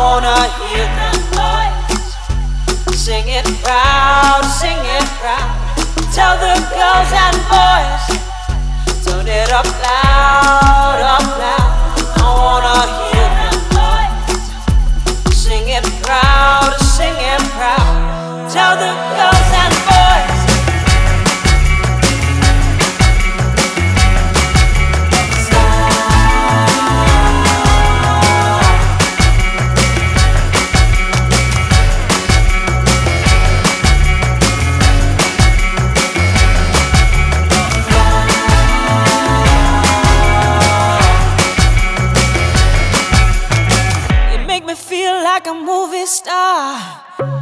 wanna hear them boys sing it proud, sing it proud. Tell the girls and boys, turn it up loud, up loud. I wanna hear them boys sing it proud, sing it proud. Tell the girls and boys. Like a movie star,